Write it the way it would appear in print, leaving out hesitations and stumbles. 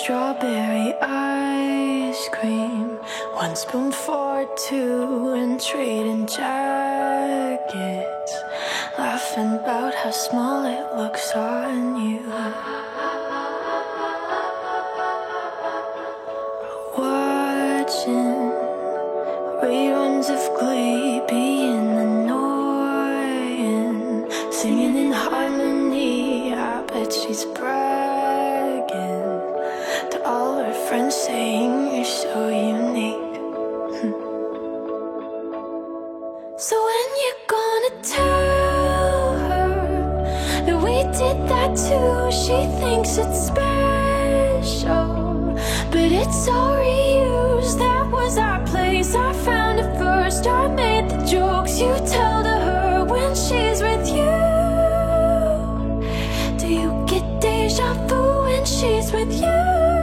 strawberry ice cream, 1 spoon for 2, and trading jackets, laughing about how small it looks on you. Watching reruns of Glee, being annoying, singing in harmony. I bet she's bragging to all her friends, saying you're so unique. So when you gonna tell her that we did that too? She thinks it's special, but it's all reused. That was our place, I found it first. I made the jokes you tell to her when she's with you. Do you get deja vu when she's with you?